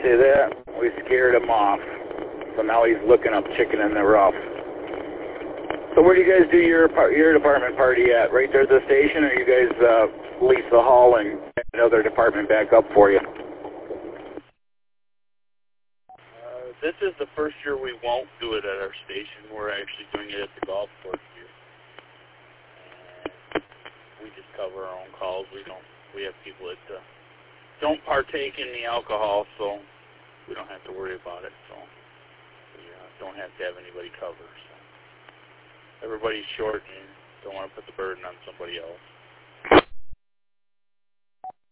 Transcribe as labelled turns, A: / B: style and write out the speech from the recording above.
A: see that? We scared him off. So now he's looking up chicken in the rough. So where do you guys do your department party at? Right there at the station, or you guys lease the hall and get another department back up for you?
B: This is the first year we won't do it at our station. We're actually doing it at the golf course here. We just cover our own calls. We have people that don't partake in the alcohol, so we don't have to worry about it. So we don't have to have anybody cover. So everybody's short and don't want to put the burden on somebody else.